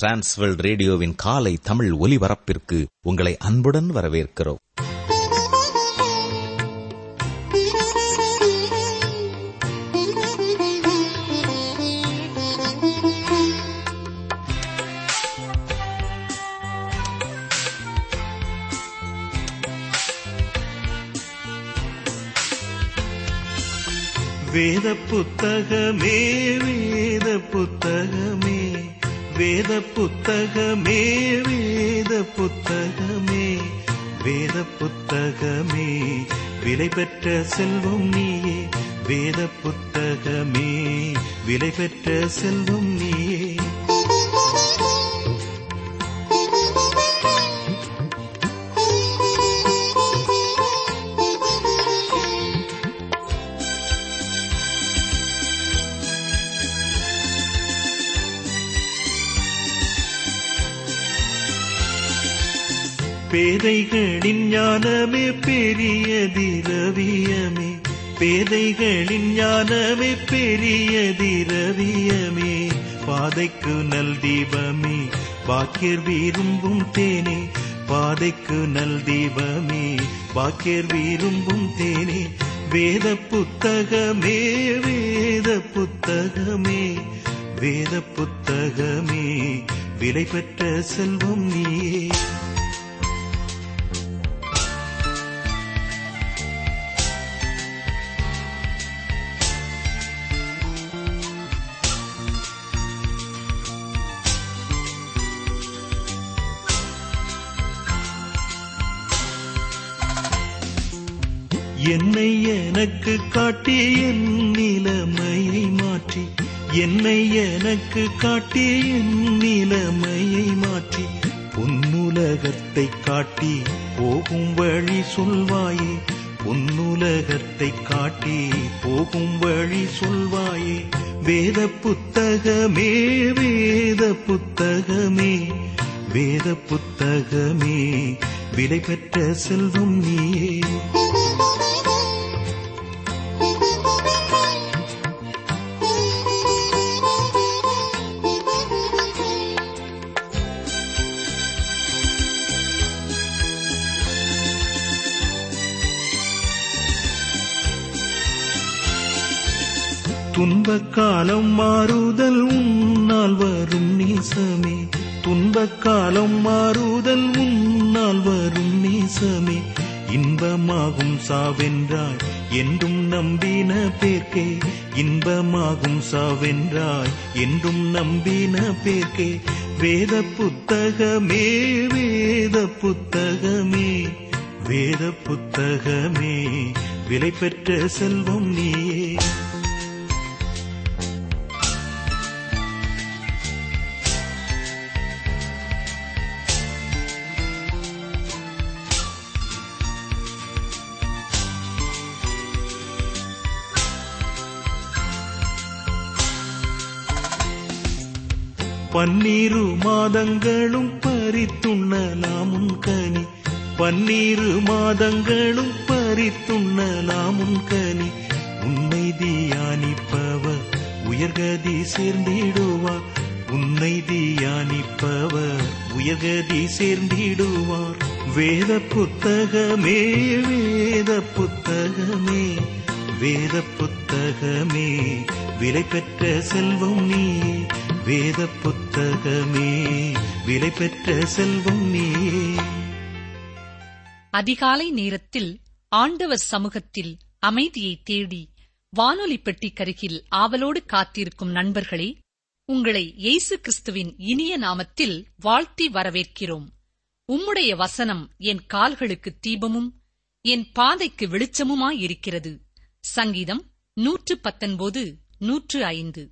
Transworld ரேடியோவின் காலை தமிழ் ஒலிபரப்பிற்கு உங்களை அன்புடன் வரவேற்கிறோம். வேத புத்தகமே வேத புத்தகமே வேத புத்தகமே வேத புத்தகமே வேத புத்தகமே விலை பெற்ற செல்வம் நீயே. வேத புத்தகமே விலை பெற்ற செல்வம் நீயே. பேதைகளின் ஞானமே பெரிய திரவியமே. பேதைகளின் ஞானமே பெரிய திரவியமே. பாதைக்கு நல் தீபமே பாக்கியர் விரும்பும் தேனே. பாதைக்கு நல் தீபமே பாக்கியர் விரும்பும் தேனே. வேத புத்தகமே வேத புத்தகமே வேத புத்தகமே விலை பெற்ற செல்வம் நீயே. என்னை எனக்கு காட்டி என் நிலைமையை மாற்றி. என்னை எனக்கு காட்டி என் நிலைமையை மாற்றி. பொன்னுலகத்தை காட்டி போகும் வழி சொல்வாயே. பொன்னுலகத்தை காட்டி போகும் வழி சொல்வாயே. வேத புத்தகமே வேத புத்தகமே வேத புத்தகமே விலை பெற்ற செல்வம் நீயே. துன்பக்காலம் மாறுதல் உன்னால் வரும் நேசமே. துன்பக்காலம் மாறுதல் உன்னால் வரும் நேசமே. இன்பமாகும் சாவென்றாய் என்றும் நம்பின பேர்க்கே. இன்பமாகும் சாவென்றாய் என்றும் நம்பின பேர்க்கே. வேத புத்தகமே வேத புத்தகமே வேத புத்தகமே விலை பெற்ற செல்வம் நீயே. பன்னீரு மாதங்களும் பறித்துண்ணலாமுன் கனி. பன்னீரு மாதங்களும் பறித்துண்ணலாமுன் கனி. உன்னை தியானிப்பவர் உயர்கதி சேர்ந்திடுவார். உன்னை தியானிப்பவர் உயர்கதி சேர்ந்திடுவார். வேத புத்தகமே வேத புத்தகமே வேத புத்தகமே விலை பெற்ற செல்வம் நீயே. வேத புத்தகமே விலை பெற்ற செல்வம் நீயே. அதிகாலை நேரத்தில் ஆண்டவர் சமூகத்தில் அமைதியை தேடி வானொலி பெட்டிக்கருகில் ஆவலோடு காத்திருக்கும் நண்பர்களே, உங்களை இயேசு கிறிஸ்துவின் இனிய நாமத்தில் வாழ்த்தி வரவேற்கிறோம். உம்முடைய வசனம் என் கால்களுக்கு தீபமும் என் பாதைக்கு வெளிச்சமுமாயிருக்கிறது. சங்கீதம் 119:105.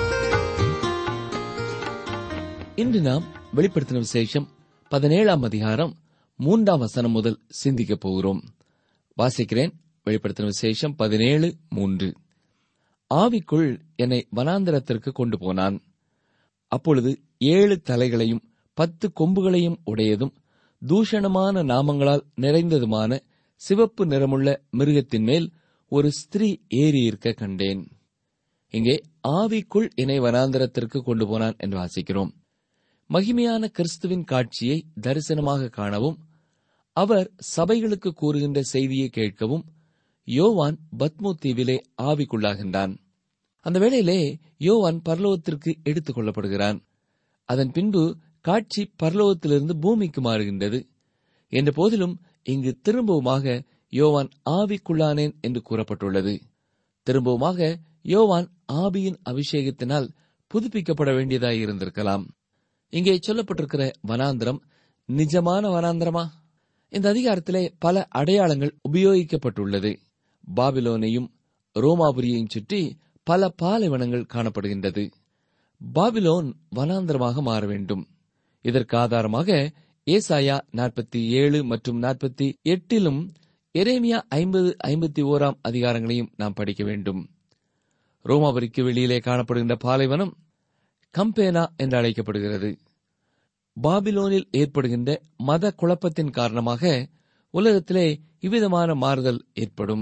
இன்று நாம் வெளிப்படுத்தின விசேஷம் 17ஆம் அதிகாரம் 3ஆம் வசனம் முதல் சிந்திக்கப் போகிறோம். வாசிக்கிறேன். வெளிப்படுத்தின விசேஷம் 17:3. ஆவிக்குள் என்னை வனாந்தரத்திற்கு கொண்டு போனான். அப்பொழுது 7 தலைகளையும் 10 கொம்புகளையும் உடையதும் தூஷணமான நாமங்களால் நிறைந்ததுமான சிவப்பு நிறமுள்ள மிருகத்தின் மேல் ஒரு ஸ்திரீ ஏறியிருக்க கண்டேன். இங்கே ஆவிக்குள் என்னை வனாந்தரத்திற்கு கொண்டு போனான் என்று வாசிக்கிறோம். மகிமையான கிறிஸ்துவின் காட்சியை தரிசனமாக காணவும், அவர் சபைகளுக்கு கூறுகின்ற செய்தியை கேட்கவும் யோவான் பத்மோ தீவிலே ஆவிக்குள்ளாகின்றான். அந்த வேளையிலே யோவான் பரலோகத்திற்கு எடுத்துக் கொள்ளப்படுகிறான். அதன் பின்பு காட்சி பரலோகத்திலிருந்து பூமிக்கு மாறுகின்றது. என்ற போதிலும் இங்கு திரும்பவுமாக யோவான் ஆவிக்குள்ளானேன் என்று கூறப்பட்டுள்ளது. திரும்பவுமாக யோவான் ஆவியின் அபிஷேகத்தினால் புதுப்பிக்கப்பட வேண்டியதாயிருந்திருக்கலாம். இங்கே சொல்லப்பட்டிருக்கிற வனாந்திரம் நிஜமான வனாந்திரமா? இந்த அதிகாரத்திலே பல அடையாளங்கள் உபயோகிக்கப்பட்டுள்ளது. பாபிலோனையும் ரோமாபுரியையும் சுற்றி பல பாலைவனங்கள் காணப்படுகின்றது. பாபிலோன் வனாந்திரமாக மாற வேண்டும். இதற்கு ஆதாரமாக ஏசாயா 47 மற்றும் 48 எரேமியா 50-51 அதிகாரங்களையும் நாம் படிக்க வேண்டும். ரோமாபுரிக்கு வெளியிலே காணப்படுகின்ற பாலைவனம் கம்பேனா என்று அழைக்கப்படுகிறது. பாபிலோனில் ஏற்படுகின்ற மத குழப்பத்தின் காரணமாக உலகத்திலே இவ்விதமான மாறுதல் ஏற்படும்.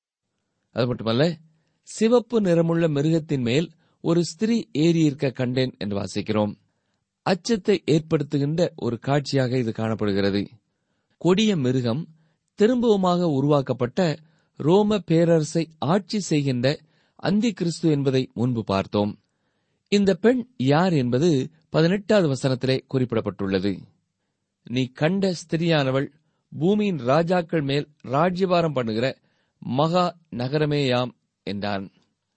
அது மட்டுமல்ல, சிவப்பு நிறமுள்ள மிருகத்தின் மேல் ஒரு ஸ்திரீ ஏறியிருக்க கண்டேன் என்று வாசிக்கிறோம். அச்சத்தை ஏற்படுத்துகின்ற ஒரு காட்சியாக இது காணப்படுகிறது. கொடிய மிருகம் திரும்பவுமாக உருவாக்கப்பட்ட ரோம பேரரசை ஆட்சி செய்கின்ற அந்தி கிறிஸ்து என்பதை முன்பு பார்த்தோம். இந்த பெண் யார் என்பது 18வது வசனத்திலே குறிப்பிடப்பட்டுள்ளது. நீ கண்ட ஸ்திரியானவள் பூமியின் ராஜாக்கள் மேல் ராஜ்யபாரம் பண்ணுகிற மகா நகரமேயாம் என்றான்.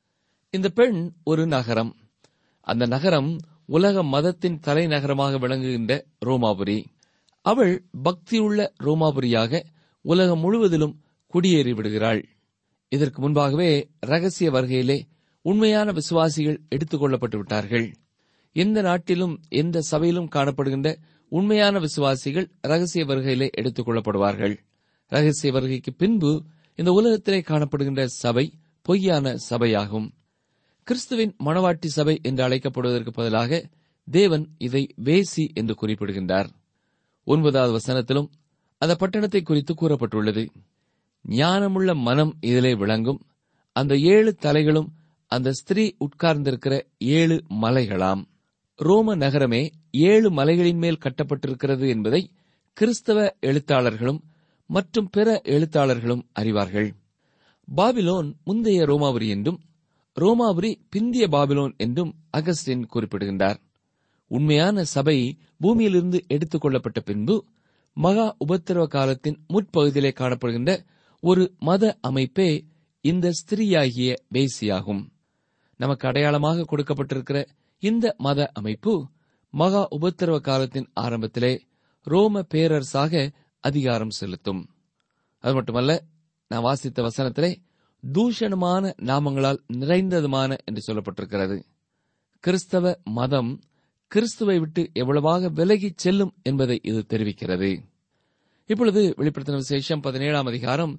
இந்த பெண் ஒரு நகரம். அந்த நகரம் உலக மதத்தின் தலைநகரமாக விளங்குகின்ற ரோமாபுரி. அவள் பக்தியுள்ள ரோமாபுரியாக உலகம் முழுவதிலும் குடியேறிவிடுகிறாள். இதற்கு முன்பாகவே ரகசிய வருகையிலே உண்மையான விசுவாசிகள் எடுத்துக் கொள்ளப்பட்டு விட்டார்கள். எந்த நாட்டிலும் எந்த சபையிலும் காணப்படுகின்ற உண்மையான விசுவாசிகள் ரகசிய வருகையிலே எடுத்துக் கொள்ளப்படுவார்கள். ரகசிய வருகைக்கு பின்பு இந்த உலகத்திலே காணப்படுகின்ற சபை பொய்யான சபையாகும். கிறிஸ்துவின் மணவாட்டி சபை என்று அழைக்கப்படுவதற்கு பதிலாக தேவன் இதை வேசி என்று குறிப்பிடுகின்றார். 9வது வசனத்திலும் அந்த பட்டணத்தை குறித்து கூறப்பட்டுள்ளது. ஞானமுள்ள மனம் இதிலே விளங்கும். அந்த 7 தலைகளும் அந்த ஸ்திரீ உட்கார்ந்திருக்கிற 7 மலைகளாம். ரோம நகரமே 7 மலைகளின் மேல் கட்டப்பட்டிருக்கிறது என்பதை கிறிஸ்தவ எழுத்தாளர்களும் மற்றும் பிற எழுத்தாளர்களும் அறிவார்கள். பாபிலோன் முந்தைய ரோமாபுரி என்றும் ரோமாபுரி பிந்திய பாபிலோன் என்றும் அகஸ்டின் குறிப்பிடுகின்றார். உண்மையான சபை பூமியிலிருந்து எடுத்துக் கொள்ளப்பட்ட பின்பு மகா உபத்திரவ காலத்தின் முற்பகுதியிலே காணப்படுகின்ற ஒரு மத அமைப்பே இந்த ஸ்திரீயாகிய வேசியாகும். நமக்கு அடையாளமாக கொடுக்கப்பட்டிருக்கிற இந்த மத அமைப்பு மகா உபத்திரவ காலத்தின் ஆரம்பத்திலே ரோம பேரரசாக அதிகாரம் செலுத்தும். அது மட்டுமல்ல, நான் வாசித்த வசனத்திலே தூஷணமான நாமங்களால் நிறைந்ததுமான என்று சொல்லப்பட்டிருக்கிறது. கிறிஸ்தவ மதம் கிறிஸ்துவை விட்டு எவ்வளவாக விலகிச் செல்லும் என்பதை இது தெரிவிக்கிறது. இப்பொழுது வெளிப்படுத்தின விசேஷம் 17ஆம் அதிகாரம்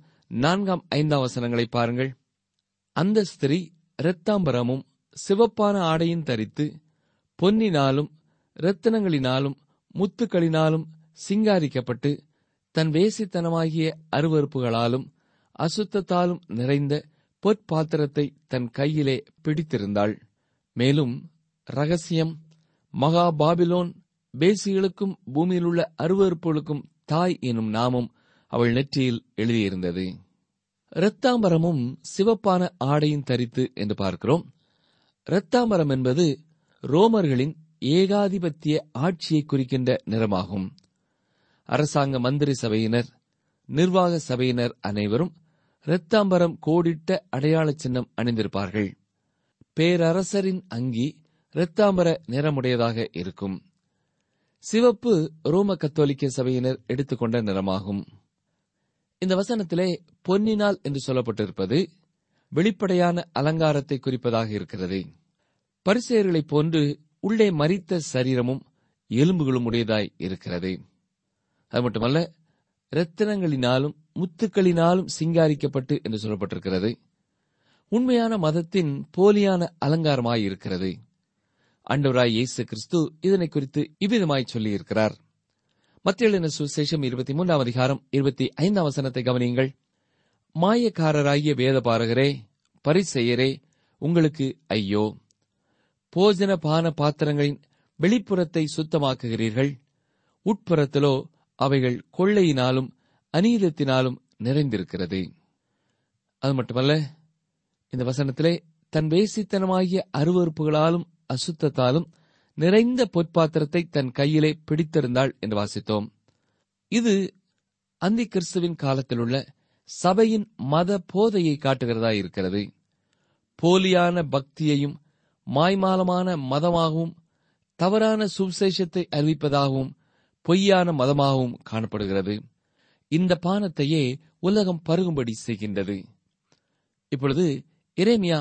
4-5 வசனங்களை பாருங்கள். அந்த ஸ்திரீ இரத்தாம்பரமும் சிவப்பான ஆடையும் தரித்து பொன்னினாலும் இரத்தினங்களினாலும் முத்துக்களினாலும் சிங்காரிக்கப்பட்டு தன் வேசித்தனமாகிய அருவருப்புகளாலும் அசுத்தத்தாலும் நிறைந்த பொற்பாத்திரத்தை தன் கையிலே பிடித்திருந்தாள். மேலும் ரகசியம், மகா பாபிலோன், பேசிகளுக்கும் பூமியிலுள்ள அருவருப்புகளுக்கும் தாய் எனும் நாமம் அவள் நெற்றியில் எழுதியிருந்தது. இரத்தாம்பரமும் சிவப்பான ஆடையும் தரித்து என்று பார்க்கிறோம். இரத்தாம்பரம் என்பது ரோமர்களின் ஏகாதிபத்திய ஆட்சியை குறிக்கின்ற நிறமாகும். அரசாங்க மந்திரி சபையினர், நிர்வாக சபையினர் அனைவரும் இரத்தாம்பரம் கோடிட்ட அடையாள சின்னம் அணிந்திருப்பார்கள். பேரரசரின் அங்கி இரத்தாம்பர நிறமுடையதாக இருக்கும். சிவப்பு ரோம கத்தோலிக்க சபையினர் எடுத்துக்கொண்ட நிறமாகும். இந்த வசனத்திலே பொன்னினால் என்று சொல்லப்பட்டிருப்பது வெளிப்படையான அலங்காரத்தை குறிப்பதாக இருக்கிறது. பரிசேயர்களைப் போன்று உள்ளே மரித்த சரீரமும் எலும்புகளும் உடையதாய் இருக்கிறது. அது மட்டுமல்ல, இரத்தினங்களினாலும் முத்துக்களினாலும் சிங்காரிக்கப்பட்டு என்று சொல்லப்பட்டிருக்கிறது. உண்மையான மதத்தின் போலியான அலங்காரமாய் இருக்கிறது. ஆண்டவராய் இயேசு கிறிஸ்து இதனை குறித்து இவ்விதமாய் சொல்லியிருக்கிறார். மத்தேயு எழுதின சுவிசேஷம் 23ஆம் அதிகாரம் 25ஆம் வசனத்தை கவனியுங்கள். மாயக்காரராகிய வேதபாரகரே, பரிசேயரே, உங்களுக்கு ஐயோ! போஜன பான பாத்திரங்களின் வெளிப்புறத்தை சுத்தமாக்குகிறீர்கள், உட்புறத்திலோ அவைகள் கொள்ளையினாலும் அநீதத்தினாலும் நிறைந்திருக்கிறது. அது மட்டுமல்ல, இந்த வசனத்திலே தன் வேசித்தனமாகிய அருவருப்புகளாலும் அசுத்தத்தாலும் நிறைந்த பொற்பாத்திரத்தை தன் கையிலே பிடித்திருந்தாள் என்று வாசித்தோம். இது அந்தி கிறிஸ்துவின் காலத்தில் உள்ள சபையின் மத போதையை காட்டுகிறதா இருக்கிறது. போலியான பக்தியையும் மாய்மாலமான மதமாகவும் தவறான சுவிசேஷத்தை அறிவிப்பதாகவும் பொய்யான மதமாகவும் காணப்படுகிறது. இந்த பானத்தையே உலகம் பருகும்படி செய்கின்றது. இப்பொழுது எரேமியா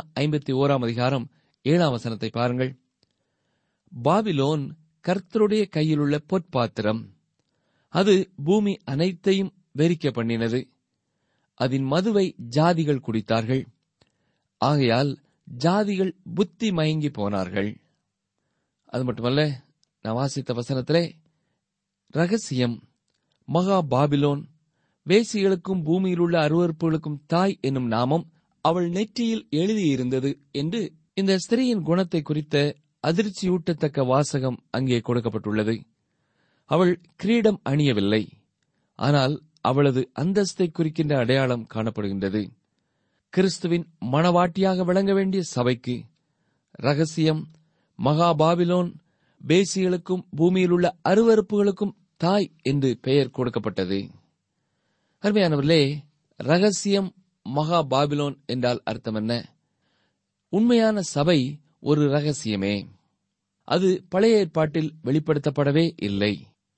51:7 பாருங்கள். பாபிலோன் கர்த்தருடைய கையிலுள்ள பொற்பாத்திரம், அது பூமி அனைத்தையும் வெறிக்க பண்ணினது. அதன் மதுவை ஜாதிகள் குடித்தார்கள், ஆகையால் ஜாதிகள் புத்தி மயங்கி போனார்கள். அது மட்டுமல்ல, நான் வாசித்த வசனத்திலே ரகசியம், மகா பாபிலோன், வேசிகளுக்கும் பூமியில் உள்ள அருவருப்புகளுக்கும் தாய் என்னும் நாமம் அவள் நெற்றியில் எழுதியிருந்தது என்று இந்த ஸ்திரீயின் குணத்தை குறித்த அதிர்ச்சியூட்டத்தக்க வாசகம் அங்கே கொடுக்கப்பட்டுள்ளது. அவள் கிரீடம் அணியவில்லை, ஆனால் அவளது அந்தஸ்தை குறிக்கின்ற அடையாளம் காணப்படுகின்றது. கிறிஸ்துவின் மணவாட்டியாக விளங்க வேண்டிய சபைக்கு ரகசியம், மகா பாபிலோன், பேசிகளுக்கும் பூமியில் உள்ள அருவருப்புகளுக்கும் தாய் என்று பெயர் கொடுக்கப்பட்டது. அருமையானவர்களே, ரகசியம், மகா பாபிலோன் என்றால் அர்த்தம் என்ன? உண்மையான சபை ஒரு ரகசியமே. அது பழைய ஏற்பாட்டில் வெளிப்படுத்தப்படவே இல்லை.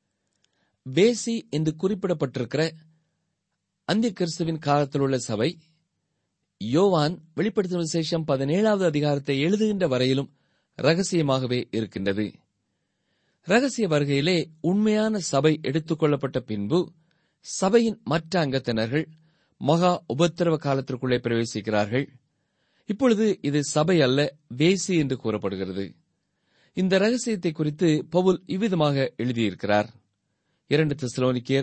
வேசி என்று குறிப்பிடப்பட்டிருக்கிற அந்தி கிறிஸ்துவின் காலத்தில் உள்ள சபை யோவான் வெளிப்படுத்தின விசேஷம் 17 எழுதுகின்ற வரையிலும் ரகசியமாகவே இருக்கின்றது. ரகசிய வருகையிலே உண்மையான சபை எடுத்துக் கொள்ளப்பட்ட பின்பு சபையின் மற்ற அங்கத்தினர்கள் மகா உபத்திரவ காலத்திற்குள்ளே பிரவேசிக்கிறார்கள். இப்பொழுது இது சபை அல்ல, வேசி என்று கூறப்படுகிறது. இந்த ரகசியத்தை குறித்து பவுல் இவ்விதமாக எழுதியிருக்கிறார். 2 தெசலோனிக்கேயர்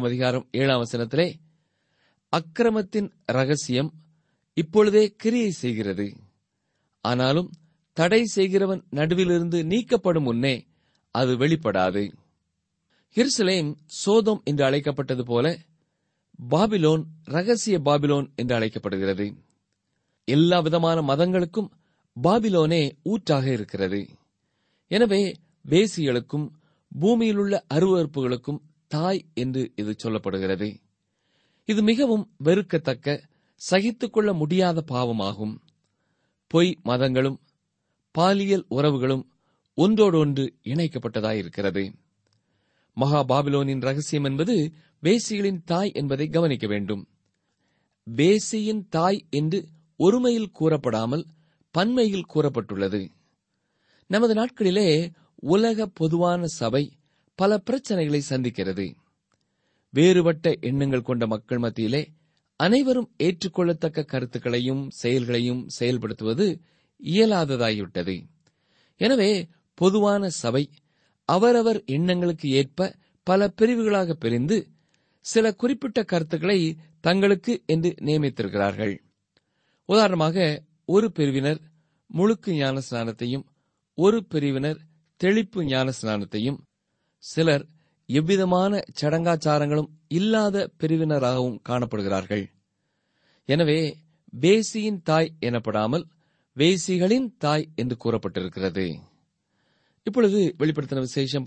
2:7 அக்கிரமத்தின் ரகசியம் இப்பொழுதே கிரியை செய்கிறது, ஆனாலும் தடை செய்கிறவன் நடுவிலிருந்து நீக்கப்படும் முன்னே அது வெளிப்படாது. எருசலேம் சோதோம் என்று அழைக்கப்பட்டது போல பாபிலோன் ரகசிய பாபிலோன் என்று அழைக்கப்படுகிறது. எல்லா விதமான மதங்களுக்கும் பாபிலோனே ஊற்றாக இருக்கிறது. எனவே வேசிகளுக்கும் பூமியில் உள்ள அருவருப்புகளுக்கும் தாய் என்று இது சொல்லப்படுகிறது. இது மிகவும் வெறுக்கத்தக்க, சகித்துக் கொள்ள முடியாத பாவமாகும். பொய் மதங்களும் பாலியல் உறவுகளும் ஒன்றோடொன்று இணைக்கப்பட்டதாயிருக்கிறது. மகா பாபிலோனின் ரகசியம் என்பது வேசிகளின் தாய் என்பதை கவனிக்க வேண்டும். வேசியின் தாய் என்று ஒருமையில் கூறப்படாமல் பன்மையில் கூறப்பட்டுள்ளது. நமது நாட்களிலே உலக பொதுவான சபை பல பிரச்சனைகளை சந்திக்கிறது. வேறுபட்ட எண்ணங்கள் கொண்ட மக்கள் மத்தியிலே அனைவரும் ஏற்றுக்கொள்ளத்தக்க கருத்துக்களையும் செயல்களையும் செயல்படுத்துவது இயலாததாகிவிட்டது. எனவே பொதுவான சபை அவரவர் எண்ணங்களுக்கு ஏற்ப பல பிரிவுகளாக பிரிந்து சில குறிப்பிட்ட கருத்துக்களை தங்களுக்கு என்று நியமித்திருக்கிறார்கள். உதாரணமாக, ஒரு பிரிவினர் முழுக்கு ஞான ஸ்நானத்தையும், ஒரு பிரிவினர் தெளிப்பு ஞான ஸ்நானத்தையும், சிலர் எவ்விதமான சடங்காச்சாரங்களும் இல்லாத பிரிவினராகவும் காணப்படுகிறார்கள். எனவே வேசியின் தாய் எனப்படாமல் வேசிகளின் தாய் என்று கூறப்பட்டிருக்கிறது. இப்பொழுது வெளிப்படுத்தின விசேஷம்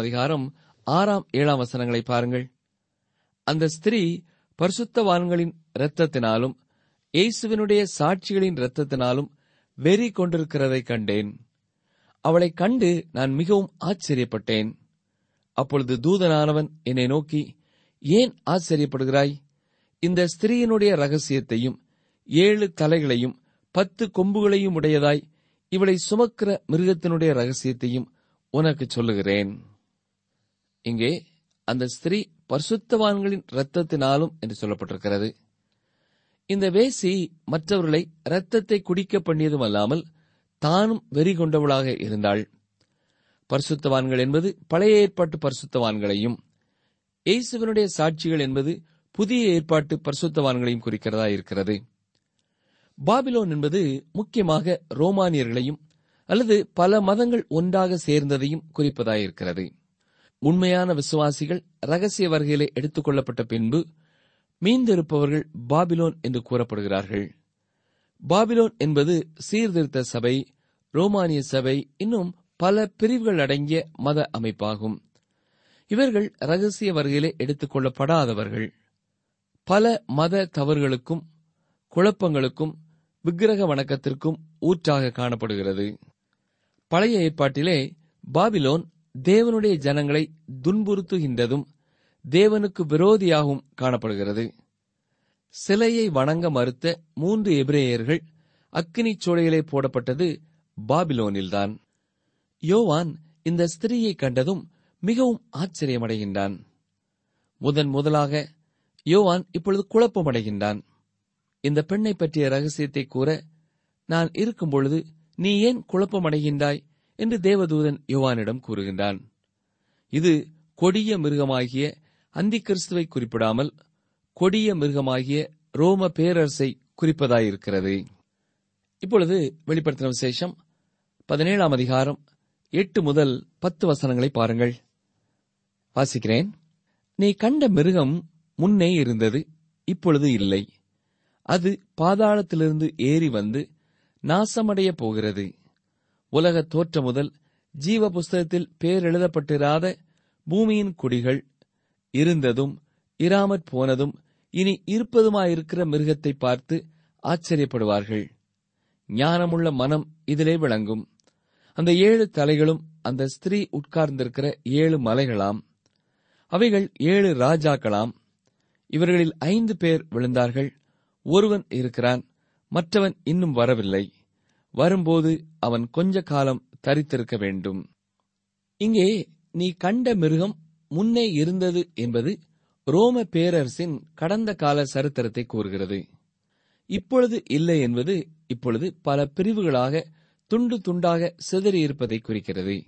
17:6-7 பாருங்கள். அந்த ஸ்திரீ பரிசுத்தவான்களின் இரத்தத்தினாலும் இயேசுவினுடைய சாட்சிகளின் இரத்தத்தினாலும் வெறி கொண்டிருக்கிறதை கண்டேன். அவளைக் கண்டு நான் மிகவும் ஆச்சரியப்பட்டேன். அப்பொழுது தூதனானவன் என்னை நோக்கி, ஏன் ஆச்சரியப்படுகிறாய்? இந்த ஸ்திரீயினுடைய ரகசியத்தையும் 7 தலைகளையும் 10 கொம்புகளையும் உடையதாய் இவளை சுமக்கிற மிருகத்தினுடைய ரகசியத்தையும் உனக்கு சொல்லுகிறேன். இங்கே அந்த ஸ்திரீ பரிசுத்தவான்களின் இரத்தத்தினாலும் என்று சொல்லப்பட்டிருக்கிறது. இந்த வேசி மற்றவர்களை இரத்தத்தை குடிக்க பண்ணியதும் அல்லாமல் தானும் வெறி கொண்டவளாக இருந்தாள். பரிசுத்தவான்கள் என்பது பழைய ஏற்பாட்டு பரிசுத்தவான்களையும், இயேசுவினுடைய சாட்சிகள் என்பது புதிய ஏற்பாட்டு பரிசுத்தவான்களையும் குறிக்கிறதா இருக்கிறது. பாபிலோன் என்பது முக்கியமாக ரோமானியர்களையும் அல்லது பல மதங்கள் ஒன்றாக சேர்ந்ததையும் குறிப்பதாயிருக்கிறது. உண்மையான விசுவாசிகள் ரகசிய வருகையிலே எடுத்துக் கொள்ளப்பட்ட பின்பு மீந்திருப்பவர்கள் பாபிலோன் என்று கூறப்படுகிறார்கள். பாபிலோன் என்பது சீர்திருத்த சபை, ரோமானிய சபை, இன்னும் பல பிரிவுகள் அடங்கிய மத அமைப்பாகும். இவர்கள் ரகசிய வருகையிலே எடுத்துக் கொள்ளப்படாதவர்கள். பல மத தவறுகளுக்கும் குழப்பங்களுக்கும் விக்கிரக வணக்கத்திற்கும் ஊற்றாக காணப்படுகிறது. பழைய ஏற்பாட்டிலே பாபிலோன் தேவனுடைய ஜனங்களை துன்புறுத்துகின்றதும் தேவனுக்கு விரோதியாகவும் காணப்படுகிறது. சிலையை வணங்க மறுத்த 3 எபிரேயர்கள் அக்கினி சூளையிலே போடப்பட்டது பாபிலோனில்தான். யோவான் இந்த ஸ்திரீயை கண்டதும் மிகவும் ஆச்சரியமடைகின்றான். முதலாக யோவான் இப்பொழுது குழப்பமடைகின்றான். இந்த பெண்ணை பற்றிய ரகசியத்தை கூற நான் இருக்கும் பொழுது நீ ஏன் குழப்பமடைகின்றாய் என்று தேவதூதன் யோவானிடம் கூறுகின்றான். இது கொடிய மிருகமாகிய அந்தி கிறிஸ்துவை குறிப்பிடாமல் கொடிய மிருகமாகிய ரோம பேரரசை குறிப்பதாயிருக்கிறது. இப்பொழுது வெளிப்படுத்தின விசேஷம் 17ஆம் அதிகாரம் 8 முதல் 10 வசனங்களை பாருங்கள். வாசிக்கிறேன். நீ கண்ட மிருகம் முன்னே இருந்தது, இப்பொழுது இல்லை. அது பாதாளத்திலிருந்து ஏறி வந்து நாசமடைய போகிறது. உலக தோற்றம் முதல் ஜீவ புஸ்தகத்தில் பேர் எழுதப்பட்டிராத பூமியின் குடிகள் இருந்ததும் இராமற் போனதும் இனி இருப்பதுமாயிருக்கிற மிருகத்தை பார்த்து ஆச்சரியப்படுவார்கள். ஞானமுள்ள மனம் இதிலே விளங்கும். அந்த 7 தலைகளும் அந்த ஸ்திரீ உட்கார்ந்திருக்கிற 7 மலைகளாம். அவைகள் 7 ராஜாக்களாம். இவர்களில் 5 பேர் விழுந்தார்கள். ஒருவன் இருக்கிறான், மற்றவன் இன்னும் வரவில்லை. வரும்போது அவன் கொஞ்ச காலம் தரித்திருக்க வேண்டும். இங்கே நீ கண்ட மிருகம் முன்னே இருந்தது என்பது ரோம பேரரசின் கடந்த கால சரித்திரத்தை கூறுகிறது. இப்பொழுது இல்லை என்பது இப்பொழுது பல பிரிவுகளாக துண்டு துண்டாக சிதறியிருப்பதை குறிக்கிறது.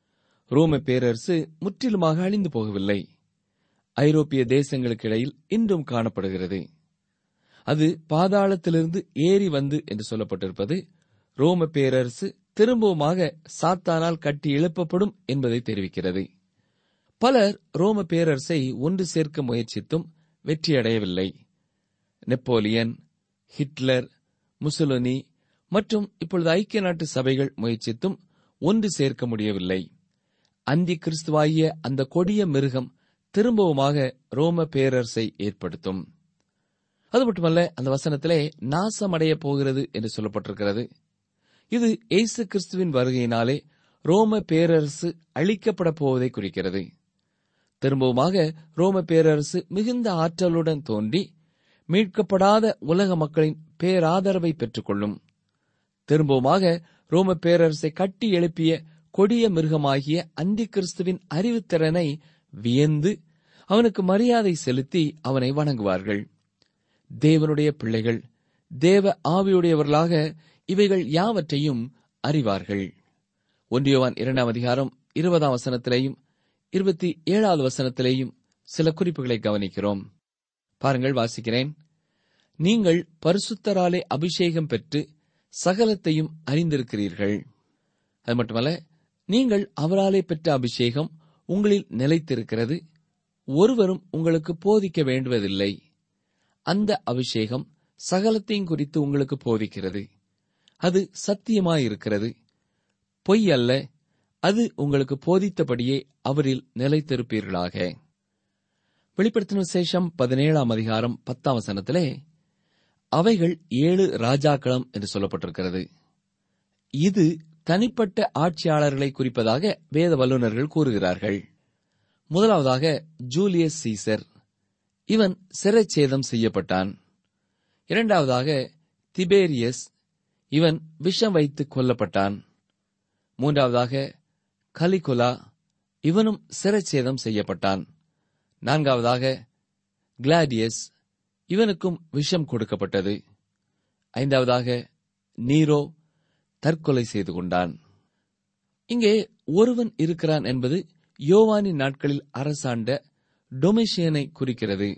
ரோம பேரரசு முற்றிலுமாக அழிந்து போகவில்லை. ஐரோப்பிய தேசங்களுக்கு இடையில் இன்றும் காணப்படுகிறது. அது பாதாளத்திலிருந்து ஏறி வந்து என்று சொல்லப்பட்டிருப்பது ரோம பேரரசு திரும்பவுமாக சாத்தானால் கட்டி எழுப்பப்படும் என்பதை தெரிவிக்கிறது. பலர் ரோம பேரரசை ஒன்று சேர்க்க முயற்சித்தும் வெற்றியடையவில்லை. நெப்போலியன், ஹிட்லர், முசோலினி மற்றும் இப்பொழுது ஐக்கிய நாட்டு சபைகள் முயற்சித்தும் ஒன்று சேர்க்க முடியவில்லை. அந்தி கிறிஸ்துவாகிய அந்த கொடிய மிருகம் திரும்பவுமாக ரோம பேரரசை ஏற்படுத்தும். அது மட்டுமல்ல, அந்த வசனத்திலே நாசமடைய போகிறது என்று சொல்லப்பட்டிருக்கிறது. இது இயேசு கிறிஸ்துவின் வருகையினாலே ரோம பேரரசு அழிக்கப்பட போவதை குறிக்கிறது. திரும்பவுமாக ரோம பேரரசு மிகுந்த ஆற்றலுடன் தோன்றி மீட்கப்படாத உலக மக்களின் பேராதரவை பெற்றுக் கொள்ளும். திரும்பவுமாக ரோம பேரரசை கட்டி எழுப்பிய கொடிய மிருகமாகிய அந்தி கிறிஸ்துவின் அறிவுத்திறனை வியந்து அவனுக்கு மரியாதை செலுத்தி அவனை வணங்குவார்கள். தேவனுடைய பிள்ளைகள் தேவ ஆவியுடையவர்களாக இவைகள் யாவற்றையும் அறிவார்கள். 1 யோவான் 2ஆம் அதிகாரம் 20ஆம் வசனத்திலேயும் 27வது வசனத்திலேயும் சில குறிப்புகளை கவனிக்கிறோம். பாருங்கள், வாசிக்கிறேன். நீங்கள் பரிசுத்தராலே அபிஷேகம் பெற்று சகலத்தையும் அறிந்திருக்கிறீர்கள். அது மட்டுமல்ல, நீங்கள் அவராலே பெற்ற அபிஷேகம் உங்களில் நிலைத்திருக்கிறது. ஒருவரும் உங்களுக்கு போதிக்க வேண்டுவதில்லை. அந்த அபிஷேகம் சகலத்தையும் குறித்து உங்களுக்கு போதிக்கிறது. அது சத்தியமாயிருக்கிறது, பொய் அல்ல. அது உங்களுக்கு போதித்தபடியே அவரில் நிலைத்திருப்பீர்களாக. வெளிப்படுத்தின விசேஷம் 17ஆம் அதிகாரம் 10ஆம் வசனத்திலே அவைகள் 7 ராஜாக்களம் என்று சொல்லப்பட்டிருக்கிறது. இது தனிப்பட்ட ஆட்சியாளர்களை குறிப்பதாக வேத வல்லுநர்கள் கூறுகிறார்கள். முதலாவதாக ஜூலியஸ் சீசர், இவன் சிறைச்சேதம் செய்யப்பட்டான். இரண்டாவதாக திபேரியஸ், இவன் விஷம் வைத்து கொல்லப்பட்டான். மூன்றாவதாக கலிகுலா, இவனும் சிறைச்சேதம் செய்யப்பட்டான். நான்காவதாக கிளாடியஸ், இவனுக்கும் விஷம் கொடுக்கப்பட்டது. ஐந்தாவதாக நீரோ தற்கொலை செய்து கொண்டான். இங்கே ஒருவன் இருக்கிறான் என்பது யோவானின் நாட்களில் அரசாண்ட டொமிஷியனை குறிக்கிறது.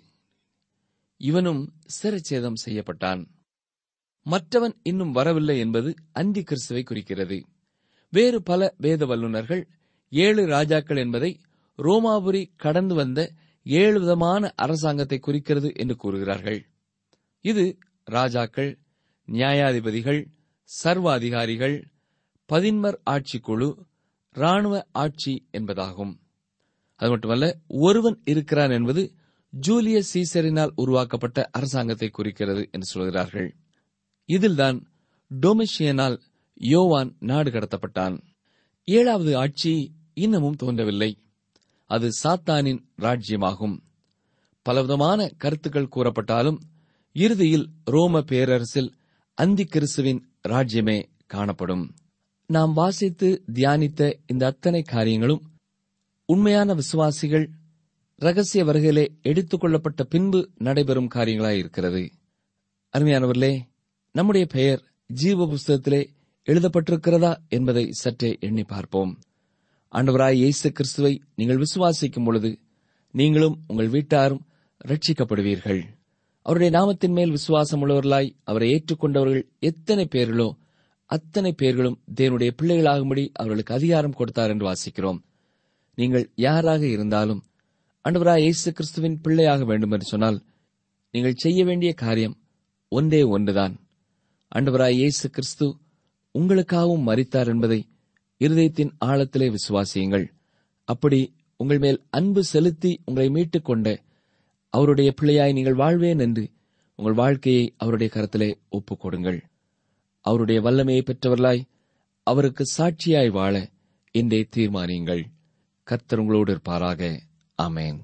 இவனும் சிறைச்சேதம் செய்யப்பட்டான். மற்றவன் இன்னும் வரவில்லை என்பது அந்தி கிறிஸ்துவை குறிக்கிறது. வேறு பல வேத வல்லுநர்கள் 7 ராஜாக்கள் என்பதை ரோமாபுரி கடந்து வந்த 7 விதமான அரசாங்கத்தை குறிக்கிறது என்று கூறுகிறார்கள். இது ராஜாக்கள், நியாயாதிபதிகள், சர்வாதிகாரிகள், பதின்மர் ஆட்சிக்குழு, இராணுவ ஆட்சி என்பதாகும். அது மட்டுமல்ல, ஒருவன் இருக்கிறான் என்பது ஜூலியஸ் சீசரினால் உருவாக்கப்பட்ட அரசாங்கத்தை குறிக்கிறது என்று சொல்கிறார்கள். இதில்தான் டொமிஷியனால் யோவான் நாடு கடத்தப்பட்டான். 7வது ஆட்சி இன்னமும் தோன்றவில்லை. அது சாத்தானின் ராஜ்யமாகும். பலவிதமான கருத்துக்கள் கூறப்பட்டாலும் இறுதியில் ரோம பேரரசில் அந்தி கிறிஸ்துவின் ராஜ்யமே காணப்படும். நாம் வாசித்து தியானித்த இந்த அத்தனை காரியங்களும் உண்மையான விசுவாசிகள் ரகசிய வருகையிலே எடுத்துக் கொள்ளப்பட்ட பின்பு நடைபெறும் காரியங்களாயிருக்கிறது. அருமையானவர்களே, நம்முடைய பெயர் ஜீவ புஸ்தகத்திலே எழுதப்பட்டிருக்கிறதா என்பதை சற்றே எண்ணி பார்ப்போம். ஆண்டவராய் இயேசு கிறிஸ்துவை நீங்கள் விசுவாசிக்கும் பொழுது நீங்களும் உங்கள் வீட்டாரும் ரட்சிக்கப்படுவீர்கள். அவருடைய நாமத்தின் மேல் விசுவாசம் உள்ளவர்களாய் அவரை ஏற்றுக்கொண்டவர்கள் எத்தனை பேர்களோ அத்தனை பேர்களும் தேவனுடைய பிள்ளைகளாகும்படி அவர்களுக்கு அதிகாரம் கொடுத்தார் என்று வாசிக்கிறோம். நீங்கள் யாராக இருந்தாலும் ஆண்டவராய் இயேசு கிறிஸ்துவின் பிள்ளையாக வேண்டும் என்று சொன்னால் நீங்கள் செய்ய வேண்டிய காரியம் ஒன்றே ஒன்றுதான். ஆண்டவராய் இயேசு கிறிஸ்து உங்களுக்காகவும் மரித்தார் என்பதை இருதயத்தின் ஆழத்திலே விசுவாசியுங்கள். அப்படி உங்கள் மேல் அன்பு செலுத்தி உங்களை மீட்டுக் கொண்ட அவருடைய பிள்ளையாய் நீங்கள் வாழ்வேன் என்று உங்கள் வாழ்க்கையை அவருடைய கரத்திலே ஒப்புக் கொடுங்கள். அவருடைய வல்லமையை பெற்றவர்களாய் அவருக்கு சாட்சியாய் வாழ இன்றே தீர்மானியுங்கள். கர்த்தர் உங்களோடு இருப்பாராக. ஆமென்.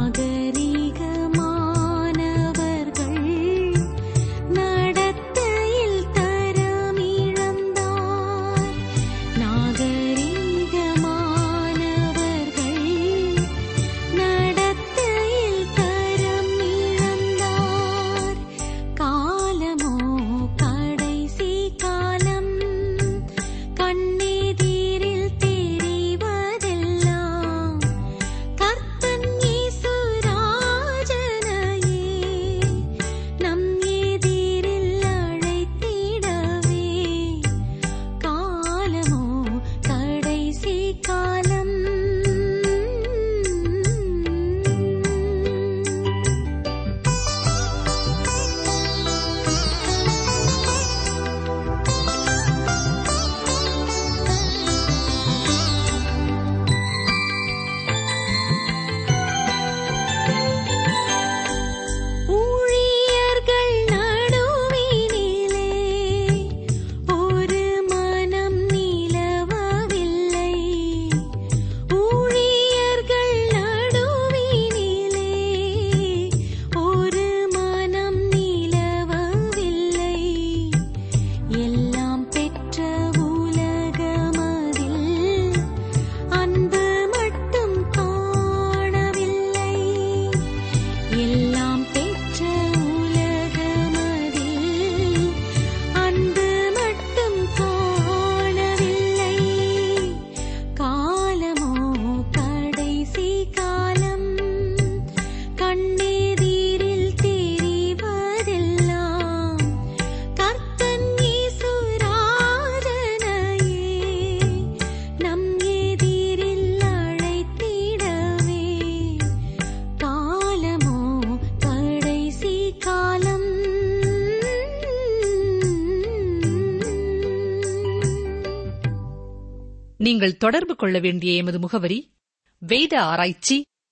நீங்கள் தொடர்பு கொள்ள வேண்டிய எமது முகவரி: வேத ஆராய்ச்சி,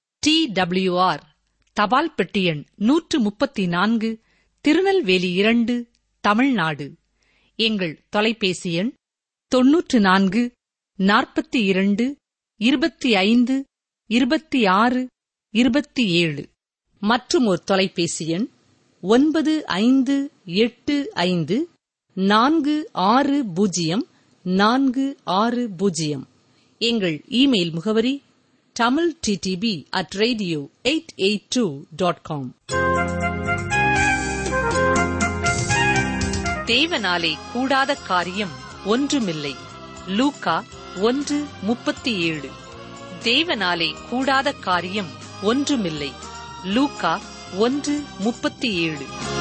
TWR, தபால் பெட்டி எண் 134, திருநெல்வேலி 2, தமிழ்நாடு. எங்கள் தொலைபேசி எண் 94 42 25 26 27. மற்றும் ஒரு தொலைபேசி எண் 9585 460 460. எங்கள் இமெயில் முகவரி tamilttb@radio882.com. தேவனாலே கூடாத காரியம் ஒன்றுமில்லை. லூக்கா 1:37. தேவனாலே கூடாத காரியம் ஒன்றுமில்லை. லூக்கா 1:37.